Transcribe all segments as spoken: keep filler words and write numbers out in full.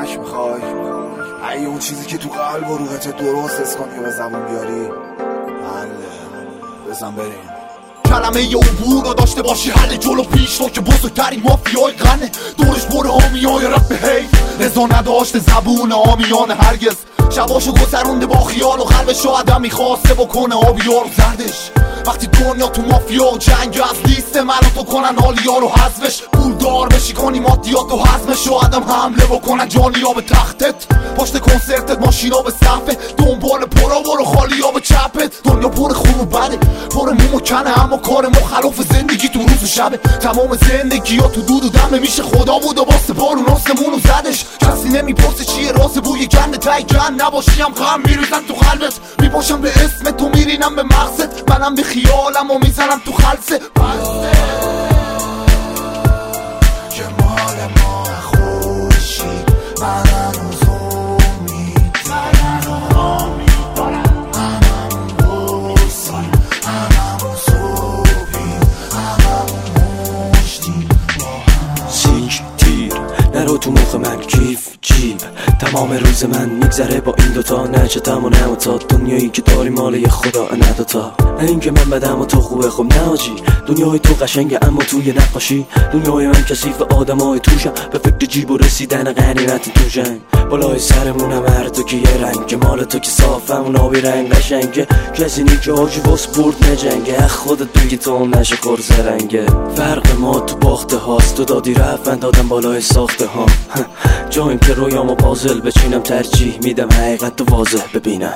کمک میخوای؟ ای اون چیزی که تو قلب و روحت درست حس کنی و به زبون بیاری؟ حله بزن بریم. کلمه یه عبور رو داشته باشی حل جلو پیش رو که بزرگترین مافیای قنه دورش بر حامیای رپ هی رضا نداشته زبون آمیانه هرگز شباشو گذرونده با خیال و قلبشو آدم میخواسته بکنه آبیار و زردش وقتی دنیا تو مافیا و جنگ از لیست من تو کنن آلیا رو حذفش پولدار بشی کنی مادیات و حزمش و آدم حمله بکنن جانیا به تختت پشت کنسرتت ماشینا به صفه دنبال پرا برو خالیا به چپت دنیا پر خون و بده پر موم و کنه اما کار مخالف زندگی تو روز و شبه تمام زندگی ها تو دود و دمه میشه خدا بود و واسه بارون آسمون و زدش کسی نمیپرسه چیه راز بوی گنده تای جن نباشیم غم میریزن تو قلبت میپاشم به اسم تو میرینم به مقصد منم به خیالم و میزنم تو خلصه بسته که مال ما خوشی منم زومی منم امید دارم منم بوسی منم صوبی منم مشتی سیک تیر نرو تو مخ من کیف جیب تمام روز من میگذره با این دوتا نه چتم و نه و تا دنیایی که داری مال یه خدا نه دوتا نه این که من بدم و تو خوبه خب نه آجی دنیای تو قشنگه اما توی نقاشی دنیای من کثیف آدم های توشم به فکر جیب و رسیدن غنیمت تو جنگ بالای سرمونم هر تو که یه رنگ مال تو که صافم و نابی رنگ قشنگه کسی نی که آجی باس برد نجنگه خودت بگی تو نشه خورز رنگه فرق ما تو باخته هاست تو دادی رفن دادم بالای ساخته ها جایم که رویامو پازل بچینم ترجیح میدم حقیقت تو واضح ببینم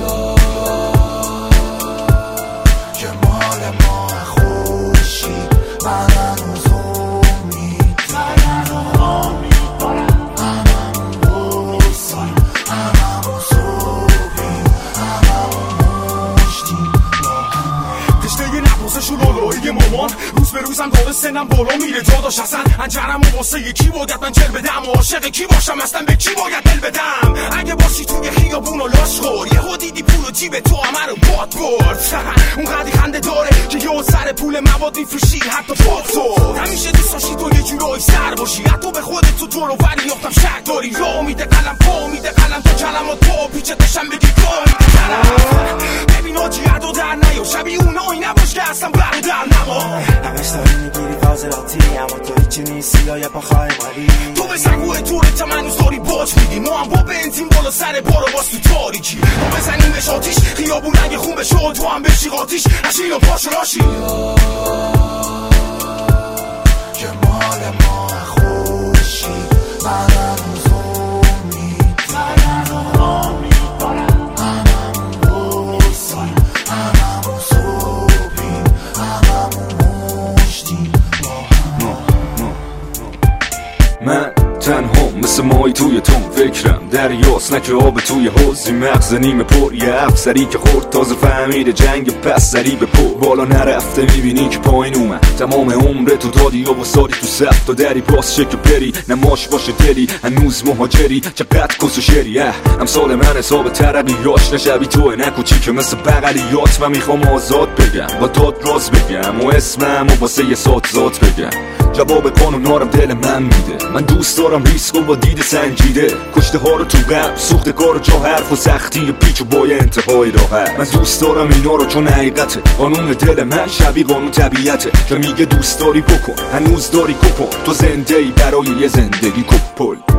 که مال ما خوشی منم زومی منم امید دارم منم بوسی منم صوبی منم مشتی تشته نپرسشون آلایی مامان روز به روزم داره سنم بالا میره جا داشت اصلا انجرم و واسه یکی باید من جل بدم و عاشق کی باشم اصلا به کی باید دل بدم اگه باشی توی خیابون و لاش خور یهو دیدی پول و جیب تو همه رو باد برد اون قدی خنده داره که یه سر پول مواد میفروشی حتی پاتو همیشه دوست داشتی تو یه جورایی سر باشی حتی به خودت تو جلو ولی یافتم شک داری یا امید قلم پا امید قلم تو کلمات تو پیچتشم بگی کاری کلم ببین آجی عدو در نیا شبیه اون آی نباش که اصلا برادر نما همش داری میگیری فاضلاتی اما تو هیچی نیستی یا یه پاخای مالی تو به سنگوه تورت هم هنوز داری باج میدی ما هم با بنزین بالا سر بارو باز تو تاریکی ما بزنیم بهش آتیش خیابون رنگ خون بشه تو هم بشی قاتیش اشین و پاشو راشی که مال ما خوشی منم زومی منم امید دارم منم بوسی منم صوبی منم مشتی من تنها مثل مایی توی تون فکرم دریاست نه که آب توی حوضی مغز نیمه پر یه افسری که خورد تازه فهمیده جنگ پس سری به پر بالا نرفته میبینی که پایین اومد تمام عمر تو دادی و واسادی تو صف تا دری باز شه که بری نماش باشه دلی هنوز مهاجری چقدر کس و شری امثال من حساب ترقیاش نشبی توه نکوچی که مثل بغلیات من میخوام آزاد بگم با داد راز بگم و اسمم و واسه یه سات ذات بگم جواب قانونارم دل من میده من دوست دارم ریسک و با دید سنجیده کشته ها رو تو قلب سوخته کار و جا حرف و سختی پیچ و بای انتهای راحت من دوست دارم اینا رو چون حقیقته قانون دل من شبیه قانون طبیعته که میگه دوست داری بکن هنوز داری کپن تو زنده ای برای یه زندگی کپل